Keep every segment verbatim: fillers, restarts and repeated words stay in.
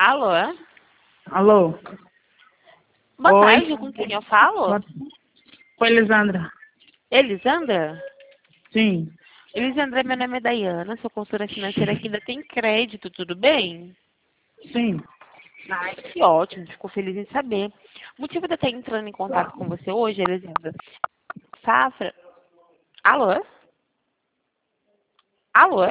Alô? Alô? Boa Oi. tarde, com quem eu falo? Oi, Elisandra. Elisandra? Sim. Elisandra, meu nome é Dayana, sou consultora financeira aqui da Tem Crédito, tudo bem? Sim. Ai, que ótimo, fico feliz em saber. O motivo de eu estar entrando em contato com você hoje, Elisandra, Safra... Alô? Alô?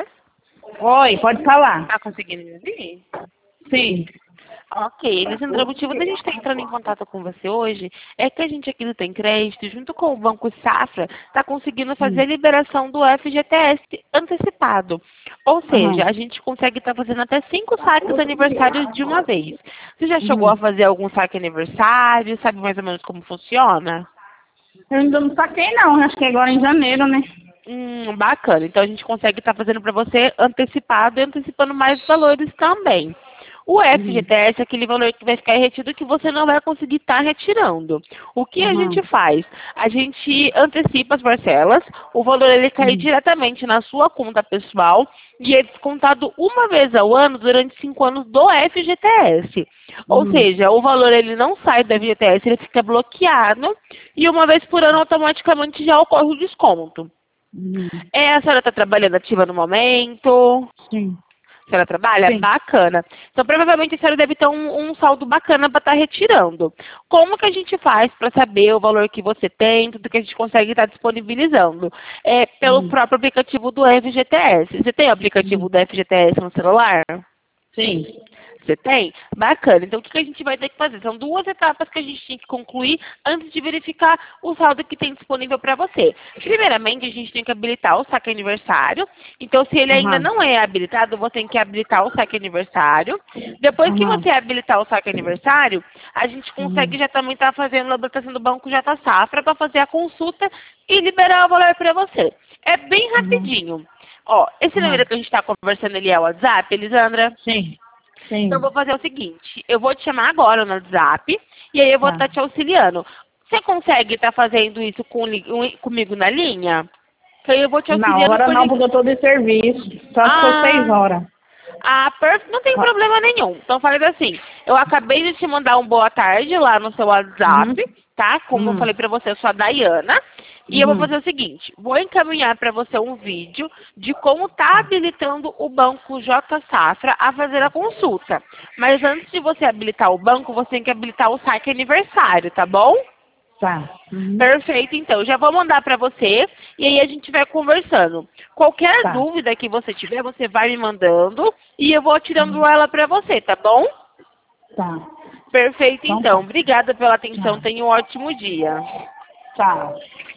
Oi, pode falar. Tá conseguindo me ouvir? Sim. Ok, Elisandra, o motivo da gente estar entrando em contato com você hoje é que a gente aqui do Tem Crédito, junto com o Banco Safra, está conseguindo fazer a Hum. liberação do F G T S antecipado. Ou seja, Aham. a gente consegue estar fazendo até cinco saques aniversários de uma vez. Você já chegou a Uhum. fazer algum saque aniversário? Sabe mais ou menos como funciona? Eu ainda não saquei não, acho que é agora em janeiro, né? Hum, bacana. Então a gente consegue estar fazendo para você antecipado e antecipando mais valores também. O Uhum. F G T S é aquele valor que vai ficar retido que você não vai conseguir estar retirando. O que a gente Aham. faz? A gente antecipa as parcelas, o valor ele cai Uhum. diretamente na sua conta pessoal e é descontado uma vez ao ano durante cinco anos do F G T S. Ou Uhum. seja, o valor ele não sai do F G T S, ele fica bloqueado e uma vez por ano automaticamente já ocorre o desconto. Uhum. É, a senhora está trabalhando ativa no momento? Sim. A senhora trabalha? Sim. Bacana. Então, provavelmente a senhora deve ter um, um saldo bacana para estar retirando. Como que a gente faz para saber o valor que você tem, tudo que a gente consegue estar disponibilizando? É pelo Uhum. próprio aplicativo do F G T S. Você tem o aplicativo Uhum. do F G T S no celular? Sim. Você tem? Bacana. Então, o que que a gente vai ter que fazer? São duas etapas que a gente tem que concluir antes de verificar o saldo que tem disponível para você. Primeiramente, a gente tem que habilitar o saque aniversário. Então, se ele ainda Aham. não é habilitado, você tem que habilitar o saque aniversário. Depois que Aham. você habilitar o saque aniversário, a gente consegue Uhum. já também estar fazendo a habilitação do Banco J Safra para fazer a consulta e liberar o valor para você. É bem Uhum. rapidinho. Ó, esse número Aham. que a gente está conversando ali é o WhatsApp, Elisandra? Sim. Então, eu Sim. vou fazer o seguinte, eu vou te chamar agora no WhatsApp e aí eu vou Tá. estar te auxiliando. Você consegue estar fazendo isso com, li- um- comigo na linha? Que aí eu vou te Não, auxiliando agora por não, ligação. porque eu tô de serviço. Só se for seis Ah, horas. ah, perfeito, não tem Tá. problema nenhum. Então faz assim, eu acabei de te mandar um boa tarde lá no seu Uhum. WhatsApp, tá? Como eu Uhum. falei pra você, eu sou a Dayana. E eu vou Uhum. fazer o seguinte, vou encaminhar para você um vídeo de como tá Tá. habilitando o banco J Safra a fazer a consulta. Mas antes de você habilitar o banco, você tem que habilitar o saque aniversário, tá bom? Tá. Uhum. Perfeito, então. Já vou mandar para você e aí a gente vai conversando. Qualquer Tá. dúvida que você tiver, você vai me mandando e eu vou tirando Uhum. ela para você, tá bom? Tá. Perfeito, Então então. tá. Obrigada pela atenção. Tchau. Tenha um ótimo dia. Tchau.